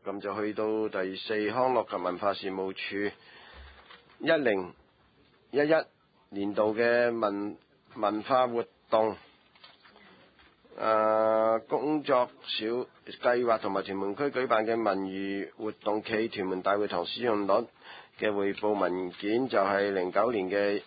咁就去到第四，康樂及文化事務處1011年度嘅文化活動工作小計劃同埋屯門區舉辦嘅文娛活動暨屯門大會堂使用率嘅匯報文件，就係09年嘅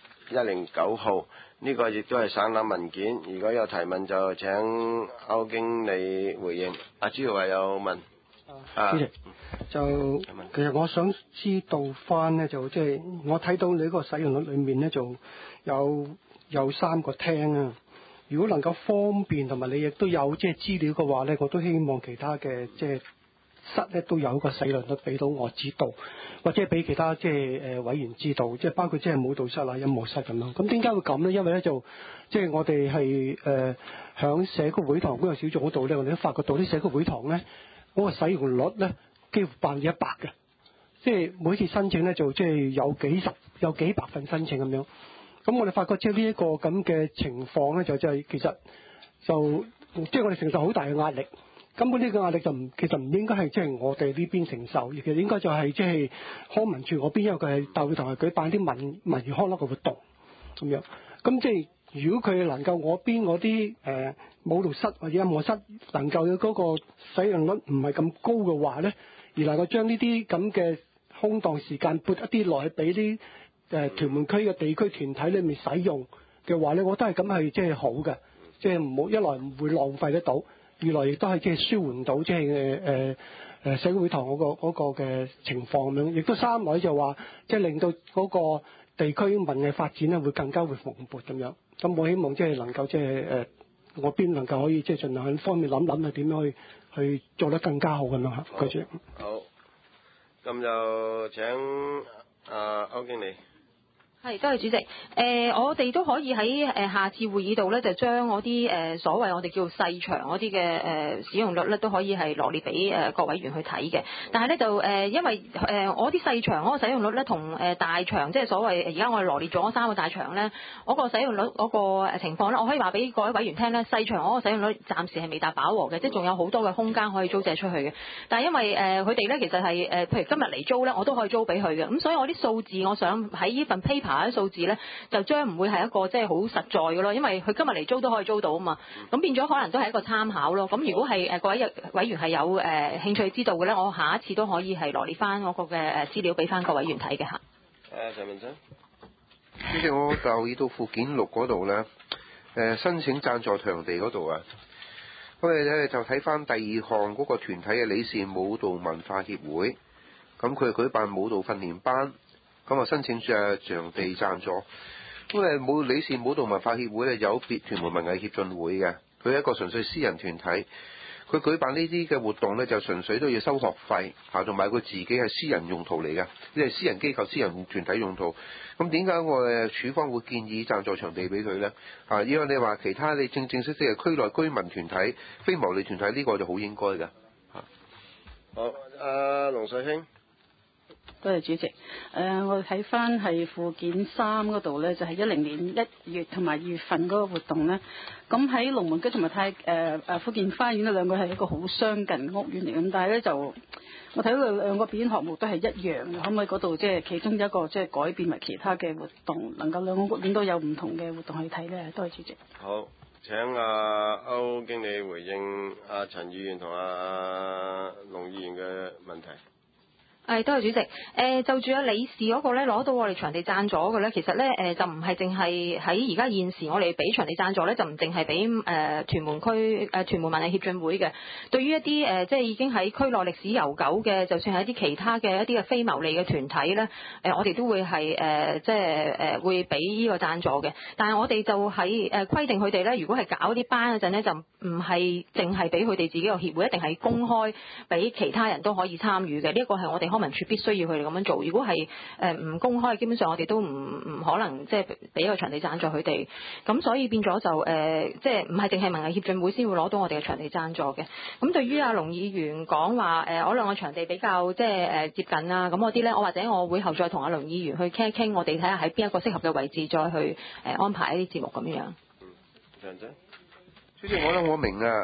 109號，呢個亦都係省覽文件。如果有提問就請歐經理回應。阿朱華有問。 主席，就其實我想知道翻呢，就即係我睇到你個使用率裏面呢，就有3個廳啊。如果能夠方便同埋你亦都有即係資料嘅話呢，我都希望其他嘅即係室咧都有一個使用率俾到我知道，或者俾其他即係委員知道，即係包括即係舞蹈室啊、音樂室咁樣。咁點解會咁呢？因為咧就即係我哋係響社區會堂工作小組嗰度咧，我哋都發覺到啲社區會堂咧嗰個使用率咧幾乎100%嘅，即係每次申請咧就即係有幾百份申請咁樣。咁我哋發覺即係呢一個咁嘅情況咧，就即係其實就即係我哋承受好大嘅壓力。根本呢個壓力其實唔應該係即係我哋呢邊承受，其實應該就係即係康文署嗰邊，因為佢係大會堂係舉辦啲文娛康樂嘅活動咁樣。咁即係如果佢能夠我邊嗰啲舞蹈室或者音樂室能夠有嗰個使用率唔係咁高嘅話咧，而能夠將呢啲咁嘅空檔時間撥一啲落去俾啲屯門區嘅地區團體裏面使用嘅話咧，我覺得係咁係即係好嘅，即係唔好一來唔會浪費得到。二來亦都係即係舒緩到即係社會會堂嗰個嘅情況咁樣，亦都三來就話即係令到嗰個地區文藝發展咧會更加會蓬勃咁樣。咁我希望即係能夠即係我邊能夠可以即係盡量喺方面諗諗點樣去做得更加好咁樣嚇。多謝。 好，咁就請歐經理。 係，多謝主席。我哋都可以喺下次會議度咧，就將嗰啲所謂我哋叫細場嗰啲嘅使用率咧，都可以係羅列俾各委員去睇嘅。但係咧就因為我啲細場嗰個使用率咧，同大場即係所謂而家我哋羅列咗3個大場咧，嗰個使用率嗰個情況咧，我可以話俾各位委員聽咧，細場嗰個使用率暫時係未達飽和嘅，即係仲有好多嘅空間可以租借出去嘅。但係因為佢哋咧其實係譬如今日嚟租咧，我都可以租俾佢嘅。咁所以我啲數字，我想喺呢份 paper。啲數字咧就將唔會係一個即係好實在嘅咯，因為佢今日嚟租都可以租到啊嘛，咁變咗可能都係一個參考咯。咁如果係各位委員係有興趣知道嘅咧，我下一次都可以係羅列翻嗰個嘅資料俾翻各位委員睇嘅嚇。 陳文生， 主席，我留意到附件6嗰度咧，申請贊助場地嗰度啊，我哋咧就睇翻第2項嗰個團體嘅理事舞蹈文化協會，咁佢舉辦舞蹈訓練班。咁啊，申請場地贊助。咁理事舞蹈文化協會咧有別屯門文藝協進會嘅，佢係一個純粹私人團體。佢舉辦呢啲嘅活動咧，就純粹都要收學費嚇，同埋佢自己係私人用途嚟嘅，呢係私人機構、私人團體用途。咁點解我哋署方會建議贊助場地俾佢咧？因為你話其他你正式嘅區內居民團體、非牟利團體呢個就好應該嘅。 好，龍水興。 多謝主席。我哋睇翻係附件3嗰度咧，就係2010年1月同埋2月份嗰個活動咧。咁喺龍門居同埋福建花園呢兩個係一個好相近屋苑嚟，咁但係咧就我睇到兩個表演項目都係一樣嘅，可唔可以嗰度即係其中一個即係改變為其他嘅活動，能夠兩個屋苑都有唔同嘅活動去睇咧？多謝主席。 好，請歐經理回應陳議員同龍議員嘅問題。 多謝主席。就住理事嗰個咧攞到我哋場地贊助嘅咧，其實咧就唔係淨係喺而家現時我哋俾場地贊助咧，就唔淨係俾屯門文藝協進會嘅。對於一啲即係已經喺區內歷史悠久嘅，就算係一啲其他嘅一啲嘅非牟利嘅團體咧，我哋都會係即係會俾呢個贊助嘅。但係我哋就喺規定佢哋咧，如果係搞啲班嗰陣咧，就唔係淨係俾佢哋自己個協會，一定係公開俾其他人都可以參與嘅。呢一個係我哋康文署必須要佢哋咁樣做。如果係唔公開，基本上我哋都唔可能即係俾個場地贊助佢哋。咁所以變咗就即係唔係淨係文藝協進會先會攞到我哋嘅場地贊助嘅。咁對於龍議員講話我兩個場地比較即係接近啊，咁嗰啲咧，我或者我會後再同龍議員去傾一傾，我哋睇下喺邊一個適合嘅位置再去安排一啲節目咁樣。 長者， 主席，我明啊，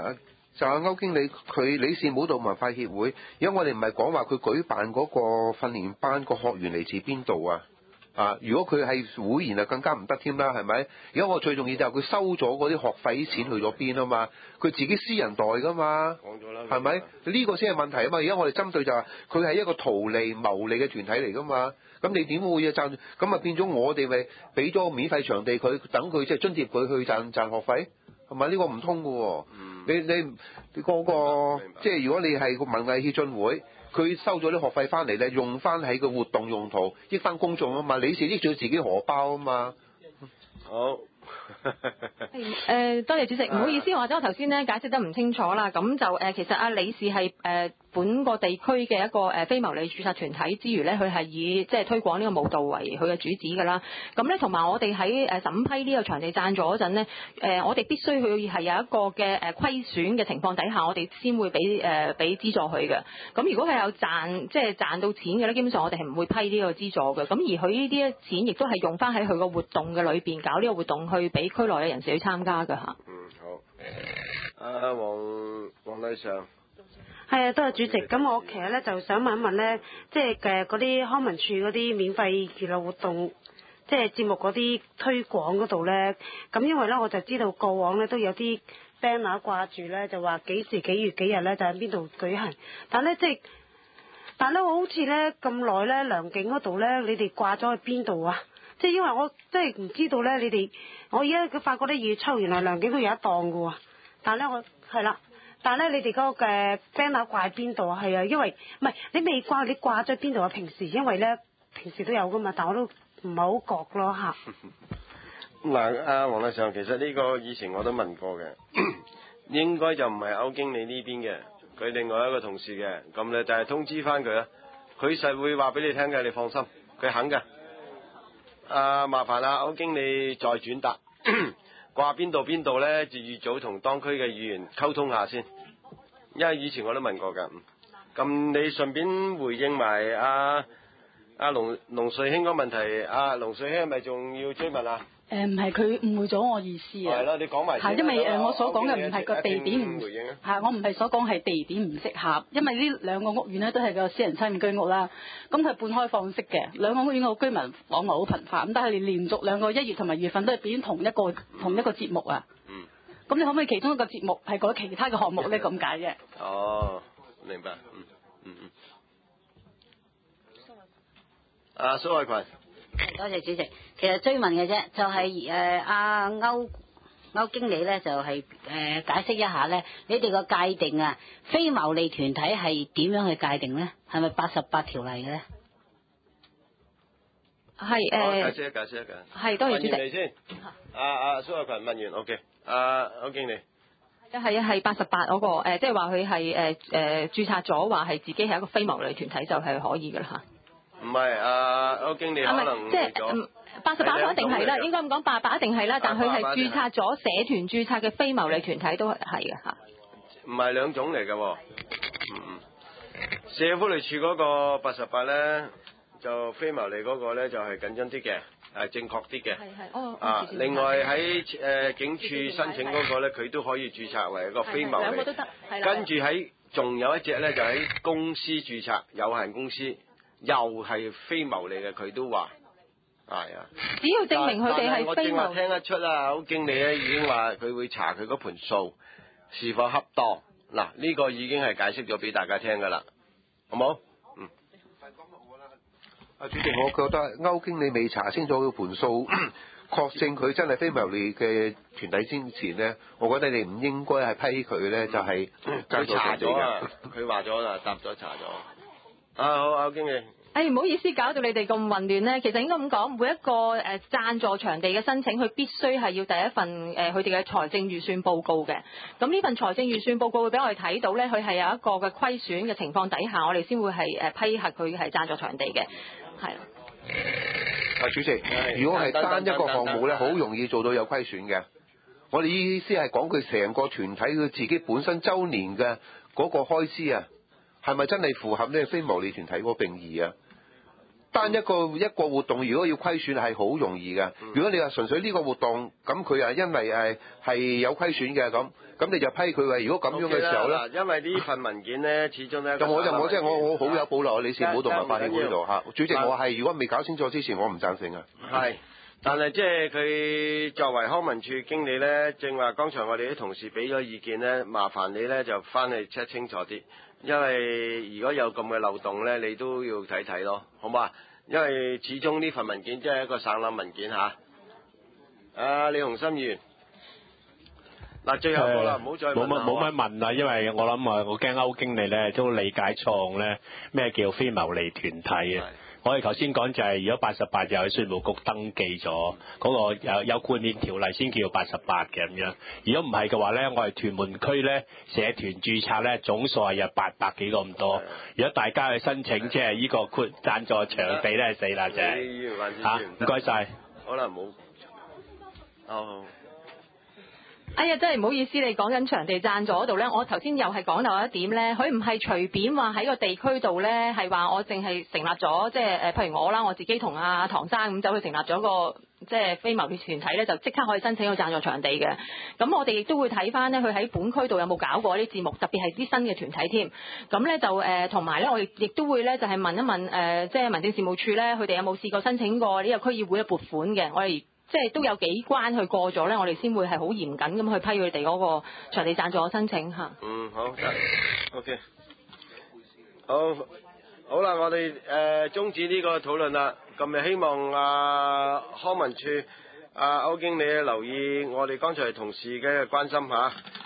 就係歐經理佢理事舞蹈文化協會，而家我哋唔係講話佢舉辦嗰個訓練班個學員嚟自邊度啊？如果佢係會員就更加唔得添啦，係咪？而家我最重要就係佢收咗嗰啲學費啲錢去咗邊啊嘛？佢自己私人袋噶嘛？ 講咗啦， 係咪？呢個先係問題啊嘛！而家我哋針對就係佢係一個圖利牟利嘅團體嚟噶嘛？咁你點會賺？咁啊變咗我哋咪俾咗個免費場地佢，等佢即係津貼佢去賺學費，係咪？呢個唔通噶喎！你嗰個即係如果你係個文藝協進會。佢收咗啲學費翻嚟咧，用翻喺個活動用途，益翻公眾啊嘛，理事益咗自己荷包啊嘛。 好。 多謝主席，唔好意思，或者我頭先咧解釋得唔清楚啦。咁就其實阿理事係本個地區嘅一個非牟利註冊團體之餘咧，佢係以即係推廣呢個舞蹈為佢嘅主旨㗎啦。咁咧同埋我哋喺審批呢個場地贊助嗰陣咧，我哋必須佢係有一個嘅虧損嘅情況底下，我哋先會俾資助佢嘅。咁如果係有賺到錢嘅咧，基本上我哋係唔會批呢個資助嘅。咁而佢呢啲錢亦都係用翻喺佢個活動嘅裏邊搞呢個活動去俾區內嘅人士去參加㗎嚇。 好。黃麗嫦。 係啊，多謝主席。咁我其實咧就想問一問咧，即係嗰啲康文署嗰啲免費娛樂活動，即係節目嗰啲推廣嗰度咧，咁因為咧我就知道過往咧都有啲 banner 掛住咧，就話幾時幾月幾日咧就喺邊度舉行，但係咧我好似咧咁耐咧良景嗰度咧，你哋掛咗去邊度啊？即係因為我真係唔知道咧，我而家發覺咧2月7號原來良景都有一檔㗎喎，但係咧我係啦。但係咧，你哋嗰個嘅 banner 掛喺邊度啊？係啊，因為唔係你未掛，你掛咗邊度啊？平時因為咧平時都有噶嘛，但我都唔係好覺咯嚇。 嗱，黃麗嫦，其實呢個以前我都問過嘅，應該就唔係歐經理呢邊嘅，佢另外一個同事嘅，咁咧就係通知翻佢啦，佢實會話俾你聽嘅，你放心，佢肯嘅。麻煩歐經理再轉達。掛邊度咧，就預早同當區嘅議員溝通下先，因為以前我都問過㗎。咁你順便回應埋阿龍瑞興個問題，龍瑞興係咪仲要追問啊？ 唔係，佢誤會咗我意思啊。 係啦，你講埋。係因為我所講嘅唔係個地點唔回應我唔係所講係地點唔適合，因為呢兩個屋苑咧都係個私人參與居屋啦。咁佢係半開放式嘅，兩個屋苑嘅居民往來好頻繁，咁但係連續兩個1月同埋2月份都係表演同一個節目啊。咁你可唔可以其中一個節目係改其他嘅項目咧？咁解嘅。 哦，明白。蘇慧群。 多謝主席。其實追問嘅啫，就係阿歐經理咧，就係解釋一下咧，你哋個界定啊，非牟利團體係點樣去界定咧？係咪88條例嘅咧？ 係解釋一解。 係，多謝主席。 問完你先。蘇慧群問完 ，OK。歐經理。 係88嗰個即係話佢係註冊咗，話係自己係一個非牟利團體就係可以㗎啦嚇。 唔係，歐經理可能即係88一定係啦，應該咁講，88一定係啦，但佢係註冊咗社團註冊嘅非牟利團體都係嘅嚇。唔係兩種嚟嘅喎。社會福利署嗰個88咧，就非牟利嗰個咧就係緊張啲嘅，係正確啲嘅。係。另外喺警署申請嗰個咧，佢都可以註冊為一個非牟利。兩個都得。跟住仲有一隻咧，就喺公司註冊有限公司。又係非牟利嘅，佢都話係啊。 只要證明佢哋係非牟利。 我正話聽得出啦，歐經理咧已經話佢會查佢嗰盤數是否恰當。嗱，呢個已經係解釋咗俾大家聽㗎啦，好冇？ 主席，我覺得歐經理未查清楚佢盤數，確證佢真係非牟利嘅團體之前咧，我覺得你唔應該係批佢咧，就係佢查咗啊，佢話咗啦，答咗查咗。好，歐經理。 唔好意思，搞到你哋咁混亂咧。其實應該咁講，每一個贊助場地嘅申請，佢必須係要第一份佢哋嘅財政預算報告嘅。咁呢份財政預算報告會俾我哋睇到咧，佢係有一個嘅虧損嘅情況底下，我哋先會係批核佢係贊助場地嘅。係。 主席，如果係單一個項目咧，好容易做到有虧損嘅。我哋意思係講佢成個團體佢自己本身週年嘅嗰個開支啊。係咪真係符合呢個非牟利團體嗰個定義啊？ 單一個活動，如果要虧損係好容易嘅。如果你話純粹呢個活動，咁佢啊因為係有虧損嘅咁你就批佢話，如果咁樣嘅時候咧， 因為呢份文件咧，始終咧， 咁我即係我好有保留，理事冇同文化協會度嚇。主席，我係如果未搞清楚之前，我唔贊成啊。 係。但係即係佢作為康文署經理咧，正話剛才我哋啲同事俾咗意見咧，麻煩你咧就翻去 check 清楚啲，因為如果有咁嘅漏洞咧，你都要睇睇咯，好嘛？因為始終呢份文件即係一個省覽文件嚇。李鴻心議員，嗱最後好啦，唔好再問啦。 冇乜問啦，因為我諗我驚歐經理咧都理解錯誤咧，咩叫非牟利團體啊？我哋頭先講就係，如果88就喺稅務局登記咗嗰個有豁免條例先叫88嘅咁樣。如果唔係嘅話咧，我哋屯門區咧社團註冊咧總數係有800幾個咁多。如果大家去申請即係呢個豁贊助場地咧，死啦真係嚇！唔該晒。 好啦，冇。好。 哎呀，真係唔好意思，你講緊場地贊助嗰度咧，我頭先又係講到一點咧，佢唔係隨便話喺個地區度咧，係話我淨係成立咗，即係譬如我啦，我自己同阿唐生咁走去成立咗個即係非牟利團體咧，就即刻可以申請個贊助場地嘅。咁我哋亦都會睇翻咧，佢喺本區度有冇搞過啲節目，特別係啲新嘅團體添。咁咧就同埋咧，我亦都會咧就係問一問即係民政事務處咧，佢哋有冇試過申請過呢個區議會嘅撥款嘅？我哋即係都有幾關去過咗咧，我哋先會係好嚴謹咁去批佢哋嗰個場地贊助申請嚇。 好，OK， 好啦，我哋終止呢個討論啦。咁就希望康文署歐經理留意我哋剛才同事嘅關心嚇。